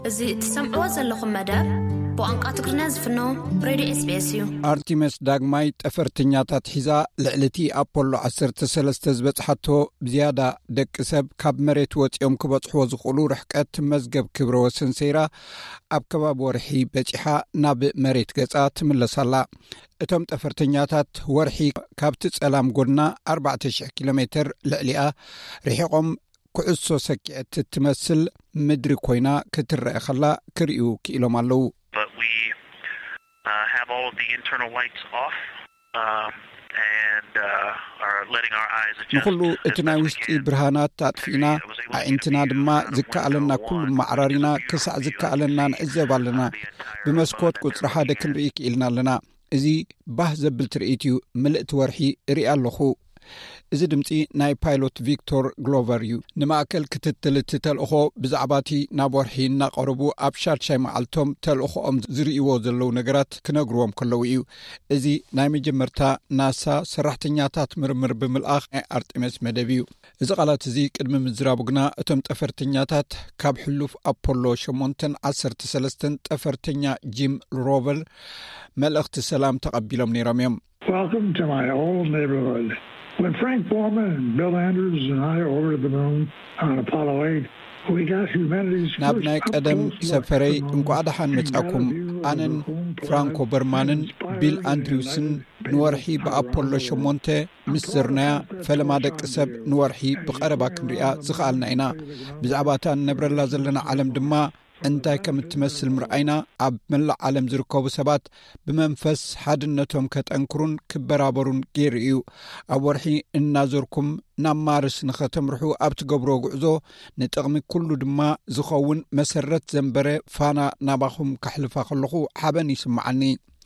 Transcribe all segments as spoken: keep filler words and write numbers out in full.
እዚ ትሰምዕዎ ዘለኹም መደብ ብቋንቋ ትግርኛ ዝፍኖ ሬድዮ ኤስ ቢ ኤስ እዩ። አርቲሜስ ዳግማይ ጠፈርተኛታት ሒዛ ልዕልቲ አፖሎ ዓሰርተ ሰለስተ ዝበጽሓቶ ብዝያዳ ደቂ ሰብ ካብ መሬት ወፂኦም ክበጽሕዎ ዝኽእሉ ርሕቀት መዝገብ ክብረ ወሰን ሰይራ ኣብ ከባቢ ወርሒ በፂሓ ናብ መሬት ገጻ ትምለሳላ። እቶም ጠፈርተኛታት ወርሒ ካብቲ ጸላም ጎድና ኣርባዕተ ሽሕ ኪሎ ሜትር ልዕሊኣ ርሒቆም ኩዕሶ ሰኪዐት ትመስል ምድሪ ኮይና ክትረአ ከላ ክርእዩ ክኢሎም ኣለዉ። But we uh, have all of the internal lights off um, and uh, are letting our eyes adjust. ንኩሉ እቲ ናይ ውሽጢ ብርሃናት ኣጥፊና ኣዒንትና ድማ ዝከኣለና ኩሉ ማዕራሪና ክሳዕ ዝከኣለና ንዕዘብ ኣለና። ብመስኮት ቁፅሪ ሓደ ክንርኢ ክኢልና ኣለና። እዚ ባህ ዘብል ትርኢት እዩ። ምልእቲ ወርሒ ርኢ ኣለኹ። እዚ ድምፂ ናይ ፓይሎት ቪክቶር ግሎቨር እዩ። ንማእከል ክትትል እቲ ተልእኾ ብዛዕባቲ ናብ ወርሒ እናቐረቡ ኣብ ሻድሻይ መዓልቶም ተልእኾኦም ዝርእይዎ ዘለው ነገራት ክነግርዎም ከለዉ እዩ። እዚ ናይ መጀመርታ ናሳ ሰራሕተኛታት ምርምር ብምልኣኽ ናይ አርቲሜስ መደብ እዩ። እዚ ቃላት እዚ ቅድሚ ምዝራቡ ግና እቶም ጠፈርተኛታት ካብ ሕሉፍ አፖሎ ሸሞንተ ዓሰርተ ሰለስተ ጠፈርተኛ ጂም ሮቨር መልእኽቲ ሰላም ተቐቢሎም ነይሮም እዮም። Welcome to my old neighborhood. When Frank Borman and Bill Andrews and I ordered the moon on Apollo eight, we got humanity's ናብ first ናይ ቀደም up-close look ሰፈረይ at the moon. እንኳዕ ደሓን መጻኩም ኣነን ፍራንኮ በርማንን ቢል አንድሪውስን ንወርሒ ብአፖሎ ሸሞንተ ምስ ዘርናያ ፈለማ ደቂ ሰብ ንወርሒ ብቐረባ ክንሪኣ ዝኽኣልና ኢና። ብዛዕባታ ነብረላ ዘለና ዓለም ድማ እንታይ ከም እትመስል ምርኣይና ኣብ መላእ ዓለም ዝርከቡ ሰባት ብመንፈስ ሓድነቶም ከጠንክሩን ክበራበሩን ገይሩ እዩ። ኣብ ወርሒ እናዘርኩም ናብ ማርስ ንኸተምርሑ ኣብ ትገብሮ ጉዕዞ ንጥቕሚ ኩሉ ድማ ዝኸውን መሰረት ዘንበረ ፋና ናባኹም ካሕልፋ ከለኹ ሓበን ይስምዓኒ።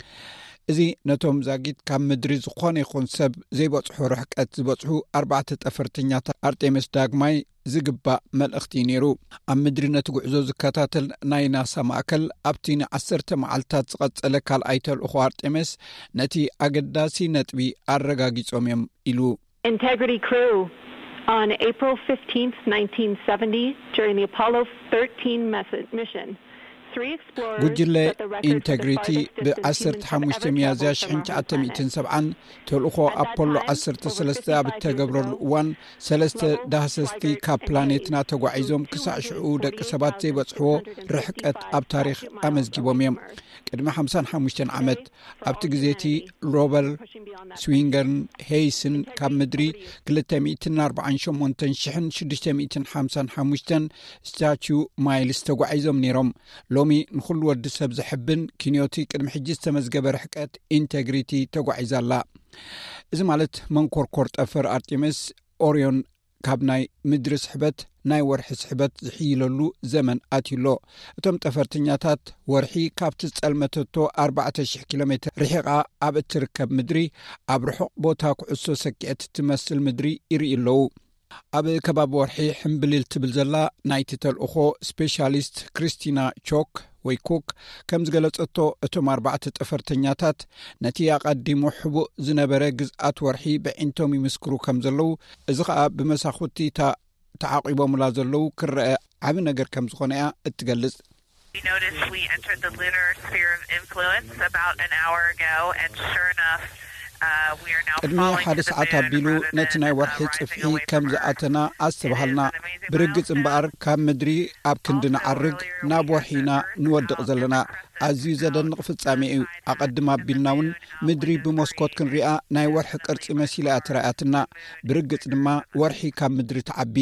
እዚ ነቶም ዛጊት ካብ ምድሪ ዝኾነ ይኹን ሰብ ዘይበጽሑ ርሕቀት ዝበጽሑ ኣርባዕተ ጠፈርተኛታት አርቲሜስ ዳግማይ ዝግባእ መልእኽቲ ነይሩ። ኣብ ምድሪ ነቲ ጉዕዞ ዝከታተል ናይ ናሳ ማእከል ኣብቲ ንዓሰርተ መዓልትታት ዝቐጸለ ካልኣይ ተልእኾ አርቲሜስ ነቲ ኣገዳሲ ነጥቢ ኣረጋጊጾም እዮም ኢሉ። Integrity crew on April fifteenth, nineteen seventy during the Apollo thirteen mission. ጉጅለ ኢንቴግሪቲ ብዓሰርተ ሓሙሽተ ሚያዝያ ሽሕ ትሽዓተ ሚእትን ሰብዓን ተልእኾ አፖሎ ዓሰርተ ሰለስተ ኣብ እተገብረሉ እዋን ሰለስተ ዳህሰስቲ ካብ ፕላኔትና ተጓዒዞም ክሳዕ ሽዑ ደቂ ሰባት ዘይበጽሕዎ ርሕቀት ኣብ ታሪኽ ኣመዝጊቦም እዮም። ቅድሚ ሓምሳን ሓሙሽተን ዓመት ኣብቲ ግዜቲ ሮቨር ስዊንገርን ሄይስን ካብ ምድሪ ክልተ ሚእትን ኣርባዓን ሸሞንተ ሽሕን ሽዱሽተ ሚእትን ሓምሳን ሓሙሽተን ስታቹ ማይልስ ተጓዒዞም ነይሮም። ሎሚ ንኩሉ ወዲ ሰብ ዝሕብን ኪንዮቲ ቅድሚ ሕጂ ዝተመዝገበ ርሕቀት ኢንቴግሪቲ ተጓዒዛላ። እዚ ማለት መንኮርኮር ጠፈር አርቲሜስ ኦሪዮን ካብ ናይ ምድሪ ስሕበት ናይ ወርሒ ስሕበት ዝሕይለሉ ዘመን ኣትዩሎ። እቶም ጠፈርተኛታት ወርሒ ካብቲ ጸልመተቶ ኣርባዕተ ሽሕ ኪሎ ሜትር ርሒቓ ኣብ እትርከብ ምድሪ ኣብ ርሑቕ ቦታ ኩዕሶ ሰኪዐት ትመስል ምድሪ ይርኢ ኣለዉ። ኣብ ከባቢ ወርሒ ሕምብሊል ትብል ዘላ ናይቲ ተልእኾ ስፔሻሊስት ክሪስቲና ቾክ ወይ ኩክ ከም ዝገለጸቶ እቶም ኣርባዕተ ጠፈርተኛታት ነቲ ኣቐዲሙ ሕቡእ ዝነበረ ግዝኣት ወርሒ ብዒንቶም ይምስክሩ ከም ዘለው፣ እዚ ከዓ ብመሳኹቲ ተዓቂቦምላ ዘለው ክረአ ዓብ ነገር ከም ዝኾነ እያ እትገልጽ። We noticed we entered the lunar sphere of influence about an hour ago, and sure enough, uh, we are now ቅድሚ falling ሓደ to the ሰዓት moon ኣቢሉ rather ነቲ than ናይ uh, ወርሒ rising ጽፍሒ away ከም from Earth. ዝኣተና ኣስተባሃልና It is an amazing ብርግጽ እምበኣር ካብ ምድሪ ኣብ ክንዲ Also, ንዓርግ earlier ናብ we ወርሒና had the Earth ንወድቕ out ዘለና and the crescent ኣዝዩ ዘደንቕ out ፍጻሜ እዩ። outside ኣቐድማ and the ኣቢልና እውን moon out ምድሪ within ብመስኮት three ክንሪኣ ናይ ወርሒ ቅርጺ መሲላ ትረኣያትና። ብርግጽ ድማ ወርሒ ካብ ምድሪ ተዓቢ።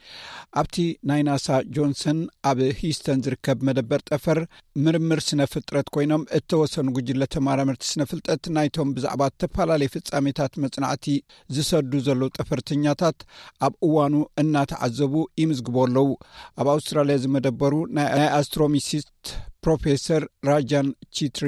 ኣብቲ ናይ ናሳ ጆንሰን ኣብ ሂስተን ዝርከብ መደበር ጠፈር ምርምር ስነ ፍጥረት ኮይኖም እተወሰኑ ጉጅለ ተመራመርቲ ስነ ፍልጠት ናይቶም ብዛዕባ ተፈላለዩ ፍጻሜታት መጽናዕቲ ዝሰዱ ዘለዉ ጠፈርተኛታት ኣብ እዋኑ እናተዓዘቡ ይምዝግቡ ኣለዉ። ኣብ ኣውስትራልያ ዝመደበሩ ናይ ኣስትሮሚሲስት ፕሮፌሰር ራጃን ቺትሪ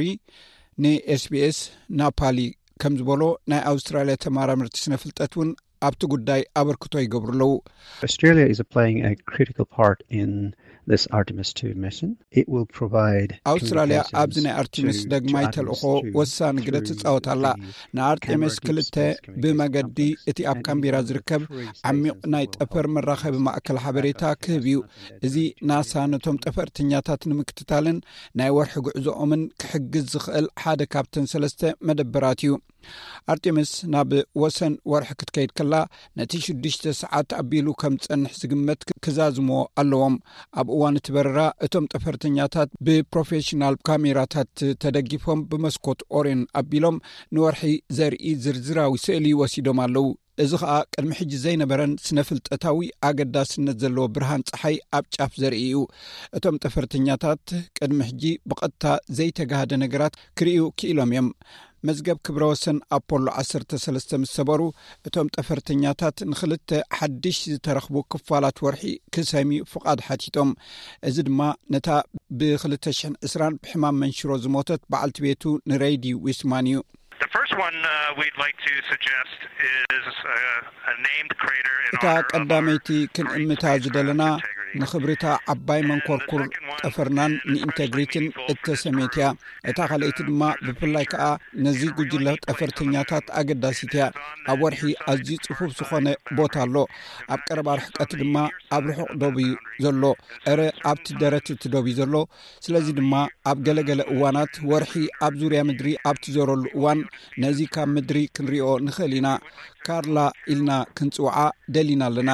ንኤስቢኤስ ናፓሊ ከም ዝበሎ ናይ ኣውስትራልያ ተመራመርቲ ስነ ፍልጠት እውን ኣብቲ ጉዳይ ኣበርክቶ ይገብሩ ኣለዉ። Australia is playing a critical part in this Artemis two mission. It will provide Australia abzina Artemis dagmay telxo wasan ግለት ጻውታላ ና Artemis ክልተ ብመገዲ እቲ ኣብ ካምቢራ ዝርከብ ዓሚቕ ናይ ጠፈር መራኸቢ ማእከል ሓበሬታ ክህብዩ እዚ ናሳ ነቶም ጠፈርተኛታት ንምክትታልን ናይ ወርሒ ጉዕዞኦምን ክሕግዝ ዝኽእል ሓደ ካብተን ሰለስተ መደበራት እዩ Artemis ናብ ወሰን ወርሒ ክትከይድ ከላ ነቲ ሽዱሽተ ሰዓት ኣቢሉ ከም ጸንሕ ዝግመት ክዛዝሞ ኣለዎም ኣብ እዋን ትበረራ እቶም ጠፈርተኛታት ብፕሮፌሽናል ካሜራታት ተደጊፎም ብመስኮት ኦሬን ኣቢሎም ንወርሒ ዘርኢ ዝርዝራዊ ስእሊ ወሲዶም ኣለው እዚ ኸኣ ቅድሚ ሕጂ ዘይነበረን ስነፍልጠታዊ ኣገዳስነት ዘለዎ ብርሃን ፀሓይ ኣብ ጫፍ ዘርኢ እዩ እቶም ጠፈርተኛታት ቅድሚ ሕጂ ብቐጥታ ዘይተጋሃደ ነገራት ክርእዩ ክኢሎም እዮም መዝገብ ክብረ ወሰን ኣፖሎ ዓሰርተ ሰለስተ ምሰበሩ እቶም ጠፈርተኛታት ንኽልተ ሓድሽ ዝተረኽቡ ክፋላት ወርሒ ክሰሚ ፍቓድ ሓቲቶም እዚ ድማ ነታ ብ2020 ብሕማም መንሽሮ ዝሞተት በዓልቲ ቤቱ ንሬይዲ ዊስማን እዩ The first one uh, we'd like to suggest is uh, a named crater in honor of ቀዳመይቲ ክንእምታ ዝደለና ንኽብርታ ዓባይ መንኮርኩር ጠፈርናን ንኢንቴግሪቲን እተሰሜትያ እታ ካልአይቲ ድማ ብፍላይ ከዓ ነዚ ጉጅለ ጠፈርተኛታት ኣገዳሲትያ ኣብ ወርሒ ኣዝዩ ጽፉፍ ዝኾነ ቦታ ኣሎ ኣብ ቀረባ ርሕቀት ድማ ኣብ ርሑቕ ዶቢ ዘሎ እረ ኣብቲ ደረት ትዶቢ ዘሎ ስለዚ ድማ ኣብ ገለገለ እዋናት ወርሒ ኣብ ዙርያ ምድሪ ኣብቲ ዘረሉ እዋን ነዚ ካብ ምድሪ ክንሪኦ ንኽእል ኢና ካርላ ኢልና ክንጽውዓ ደሊና ኣለና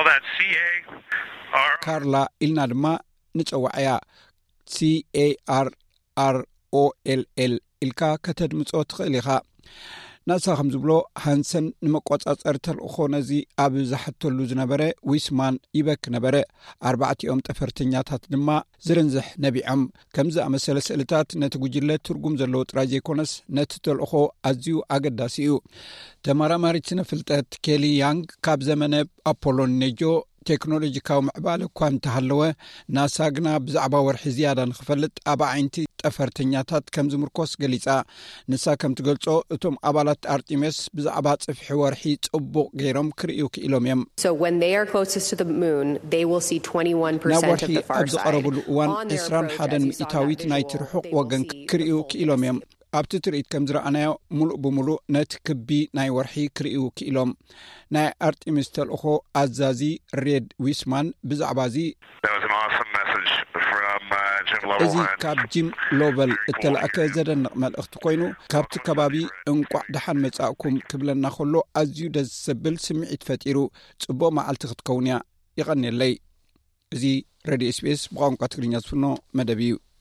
ካርላ ኢልና ድማ ንጽዋዕያ C A R R O L L ኢልካ ከተድምጾ ትኽእል ኢኻ ናሳ ከም ዝብሎ ሃንሰን ንመቆጻጸር ተልእኾ ነዚ ኣብ ዝሓተሉ ዝነበረ ዊስማን ይበክ ነበረ ኣርባዕቲኦም ጠፈርተኛታት ድማ ዝርንዝሕ ነቢዖም ከምዚ ኣመሰለ ስእልታት ነቲ ጉጅለ ትርጉም ዘለዎ ጥራይ ዘይኮነስ ነቲ ተልእኾ ኣዝዩ ኣገዳሲ እዩ ተመራማሪት ስነፍልጠት ኬሊ ያንግ ካብ ዘመነ ኣፖሎን ኔጆ ቴክኖሎጂካዊ ምዕባለ እኳ እንተሃለወ ናሳ ግና ብዛዕባ ወርሒ ዝያዳ ንኽፈልጥ ኣብ ዓይንቲ ጠፈርተኛታት ከም ዝምርኮስ ገሊጻ ንሳ ከም ትገልጾ እቶም ኣባላት ኣርቲሜስ ብዛዕባ ጽፍሒ ወርሒ ጽቡቕ ገይሮም ክርእዩ ክኢሎም እዮም So when they are closest to the moon they will see twenty-one percent of the far side ዝቐረብሉ እዋን عشرين ሚእታዊት ናይ ትርሑቕ ወገን ክርእዩ ክኢሎም እዮም ኣብቲ ትርኢት ከም ዝረኣናዮ ሙሉእ ብምሉእ ነቲ ክቢ ናይ ወርሒ ክርእዩ ክኢሎም ናይ ኣርቲሚስ ተልእኾ ኣዛዚ ሬድ ዊስማን ብዛዕባ እዚ እዚ ካብ ጂም ሎቨል እተለኣከ ዘደንቕ መልእኽቲ ኮይኑ ካብቲ ከባቢ እንቋዕ ደሓን መጻእኩም ክብለና ከሎ ኣዝዩ ደስ ዘብል ስምዒት ፈጢሩ ጽቡቕ መዓልቲ ክትከውን እያ ይቐኒለይ እዚ ሬድዮ ኤስ ቢ ኤስ ብቋንቋ ትግርኛ ዝፍኖ መደብ እዩ